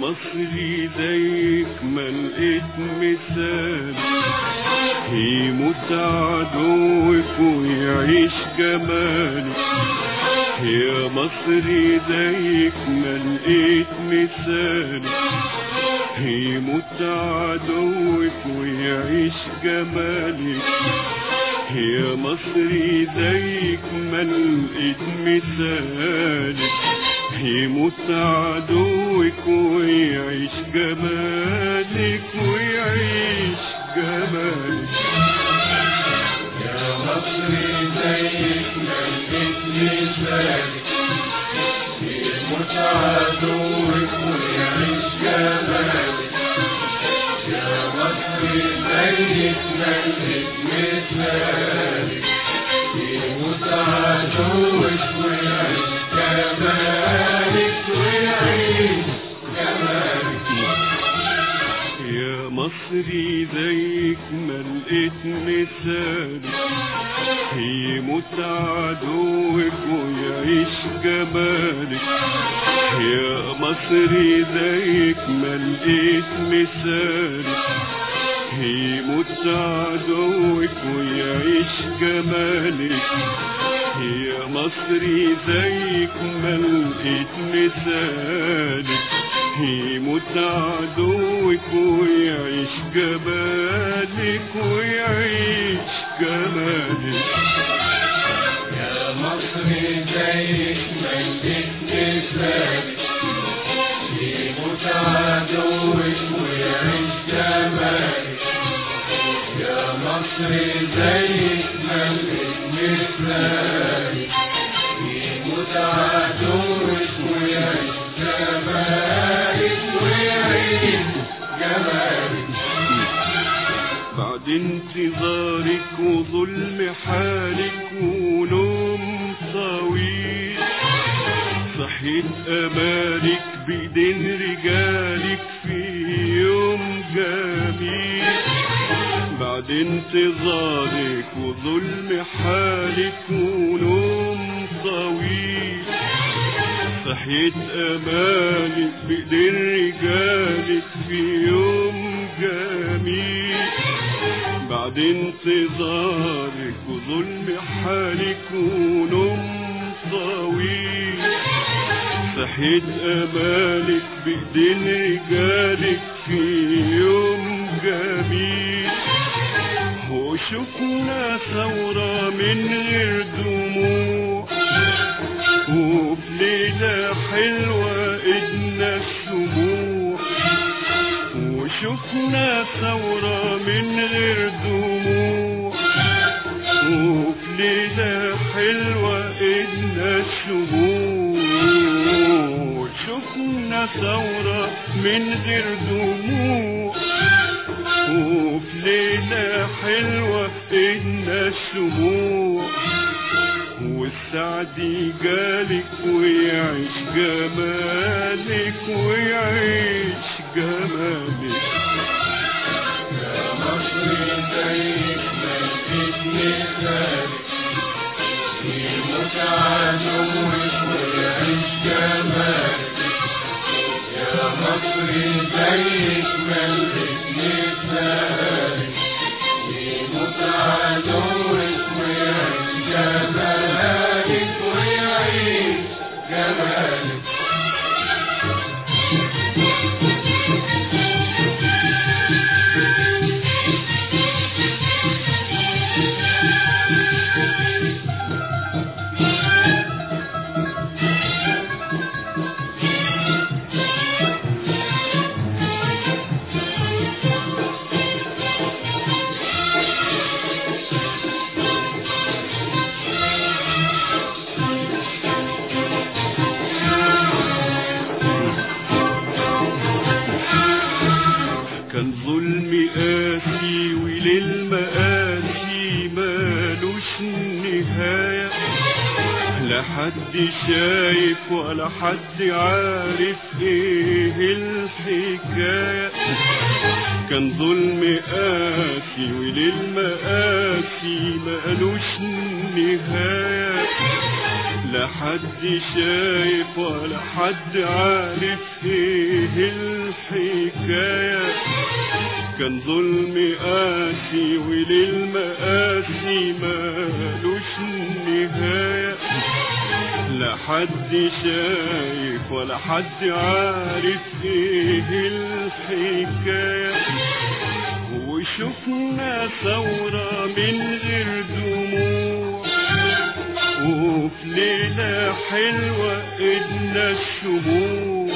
مصري زيك ما لقيت مثال، يموت عدوك ويعيش جمالك. يا مصري زيك ما لقيت مثال، يموت عدوك ويعيش جمالك. يا مصري زيك ما لقيت مثالك، يموت عدوك ويعيش جمالك ويعيش جمالك. يا مصري زيك ما لقيت مثالك، يموت عدوك ويعيش جمالك. يا مصري زيك ما لقيت مثالك، يموت عدوك ويعيش جمالك ويعيش جمالك. يا مصري زيك ما لقيت مثالك، يموت عدوك ويعيش جمالك. يا مصري زيك ما لقيت مثالك، يموت عدوك ويعيش جمالك. يا مصري زيك ما لقيت مثالك، يموت عدوك ويعيش جمالك ويعيش جمالك. يا مصري زيك ما لقيت مثالك، يموت عدوك ويعيش جمالك. يا مصري زيك ما لقيت مثالك، يموت عدوك ويعيش جمالك ويعيش جمالك. بعد انتظارك وظلم حالك ونوم طويل، صحيت امالك بايدين رجالك في يوم جميل. بعد انتظارك وظلم حالك ونوم طويل، صحيت امالك بايدين رجالك في يوم جميل. بعد انتظارك وظلم حالك ونوم طويل، صحيت امالك بايدين رجالك في يوم جميل. وشفنا ثورة من غير دموع، وفي ليلة حلوة إدنا الشموع. وشفنا ثورة من غير دموع، وفي ليلة حلوة إدنا الشموع. شفنا ثورة من غير دموع، وفي ليلة حلوة إدنا الشموع. والسعد جالك ويعيش جمالك ويعيش جمالك. يا مصري زيك ما لقيت مثالك، يموت عدوك ويعيش جمالك. يا مصري زيك ما لقيت مثالك، يموت عدوك ويعيش جمالك ويعيش جمالك. كان ظلمي قاسي وللمقاسي مالوش نهاية، لا حد شايف ولا حد عارف ايه الحكاية. كان ظلمي قاسي وللمقاسي مالوش نهاية، لا لا حد شايف ولا حد عارف ايه الحكاية. كان ظلمي قاسي وللمقاسي مالوش نهاية. لا حد شايف ولا حد عارف ايه الحكاية. وشفنا ثورة من غير دموع، وفي ليلة حلوة إدنا الشموع.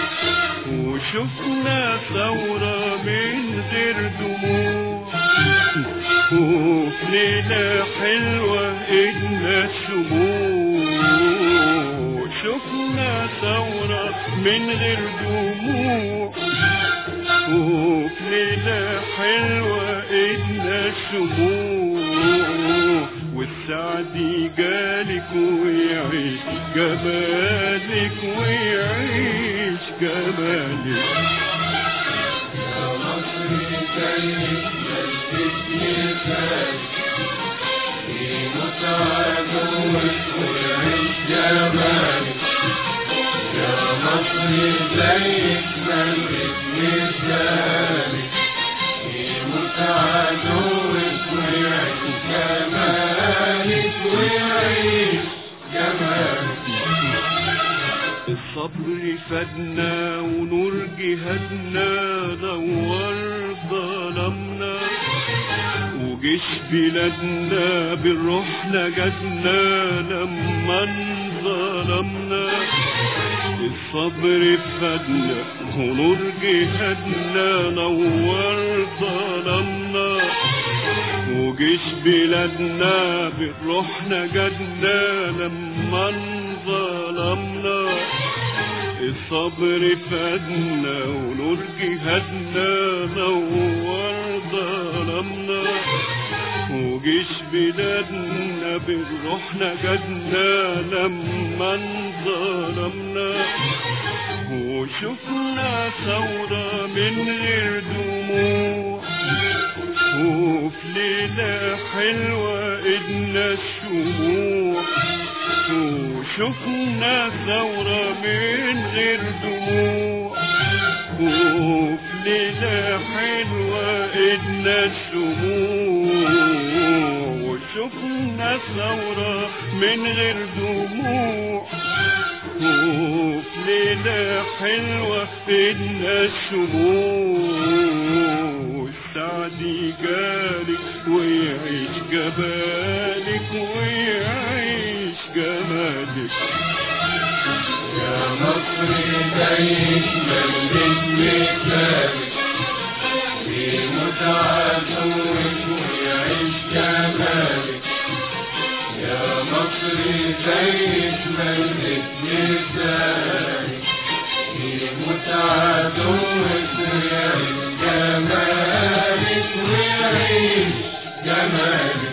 وشفنا ثورة من غير دموع، وفي ليلة حلوة إدنا الشموع. شفنا ثورة من غير دموع، وفي ليلة حلوة إدنا الشموع. والسعد جالك ويعيش جمالك ويعيش جمالك. يا مصر زيك ملكت مثالك، يموت عدوك ويعيش جمالك. يا مصر زيك ملكت مثالك، يموت عدوك ويعيش جمالك ويعيش جمالك. الصبر فادنا ونور جهادنا نور ظلمنا، وجيش بلادنا بالروح نجدنا لما انظلمنا. الصبر فادنا ونور جهادنا نور ظلمنا، وجيش بلادنا بالروح نجدنا لما انظلمنا. الصبر فادنا ونور جهادنا نور ظلمنا، وجيش بلادنا بالروح نجدنا لما انظلمنا. وشفنا ثورة من غير دموع، وفي ليلة حلوة إدنا الشموع. وشفنا ثورة من غير دموع، وفي ليلة حلوة إدنا الشموع. وشفنا ثورة من غير دموع، وفي ليلة حلوة إدنا الشموع. والسعد جالك ويعيش جمالك ويعيش جمالك. يا مصر زيك ملكت مثالك، يموت عدوك ويعيش جمالك. يا مصر زيك ملكت مثالك، يموت عدوك ويعيش جمالك ويعيش جمالك.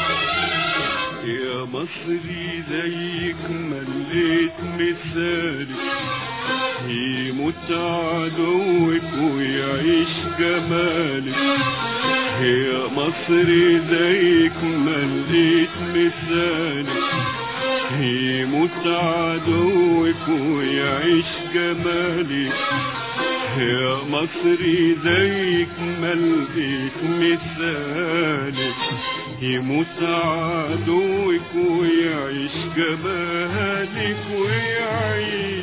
يا مصري زيك مليت مثالك، يموت عدوك ويعيش جمالك. يا مصري زيك مليت مثالك، يموت عدوك ويعيش جمالك. يا مصري زيك ملقيت مثالك، يموت عدوك ويعيش جمالك ويعيش